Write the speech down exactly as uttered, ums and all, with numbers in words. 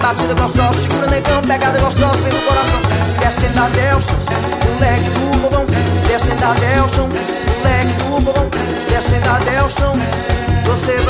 batida gostosa, segura negão, pegada gostosa, vem no coração. Descendo a Delson, moleque do povão. Descendo a Delson, moleque do povão. Descendo a Delson, você vai